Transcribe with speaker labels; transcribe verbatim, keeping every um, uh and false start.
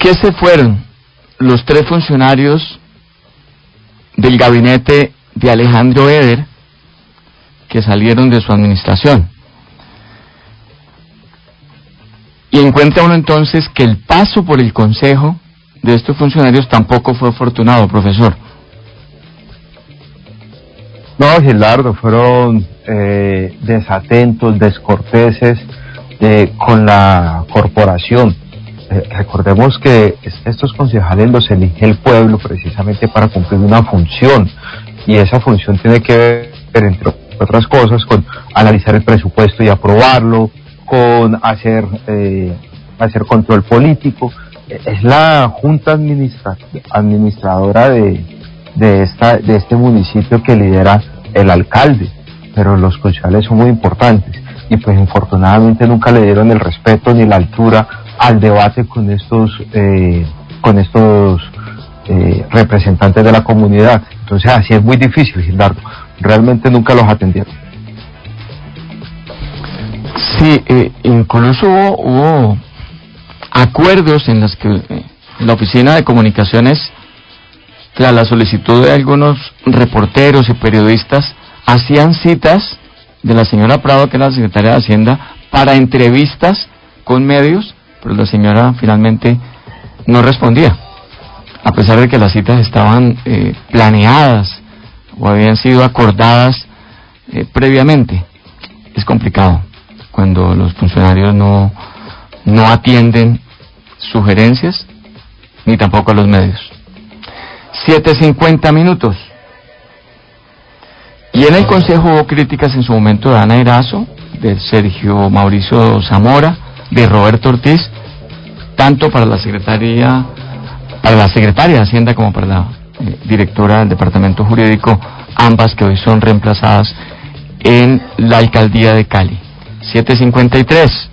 Speaker 1: qué se fueron los tres funcionarios del gabinete de Alejandro Eder que salieron de su administración? Y encuentra uno entonces que el paso por el consejo de estos funcionarios tampoco fue afortunado, profesor.
Speaker 2: No, Gilardo, fueron eh, desatentos, descorteses eh, con la corporación. Eh, recordemos que estos concejales los elige el pueblo precisamente para cumplir una función, y esa función tiene que ver, entre otras cosas, con analizar el presupuesto y aprobarlo, con hacer eh, hacer control político. Es la junta administra administradora de, de, esta, de este municipio que lidera el alcalde, pero los concejales son muy importantes, y pues infortunadamente nunca le dieron el respeto ni la altura al debate con estos eh, con estos eh, representantes de la comunidad. Entonces así es muy difícil, Gilardo, realmente nunca los atendieron.
Speaker 1: Sí, eh, incluso hubo, hubo acuerdos en los que eh, la Oficina de Comunicaciones, tras la solicitud de algunos reporteros y periodistas, hacían citas de la señora Prado, que era la secretaria de Hacienda, para entrevistas con medios, pero la señora finalmente no respondía, a pesar de que las citas estaban eh, planeadas o habían sido acordadas eh, previamente. Es complicado cuando los funcionarios no, no atienden sugerencias, ni tampoco a los medios. siete cincuenta minutos. Y en el Consejo hubo críticas en su momento de Ana Erazo, de Sergio Mauricio Zamora, de Roberto Ortiz, tanto para la Secretaría, para la Secretaria de Hacienda como para la eh, directora del Departamento Jurídico, ambas que hoy son reemplazadas en la Alcaldía de Cali. siete cincuenta y tres.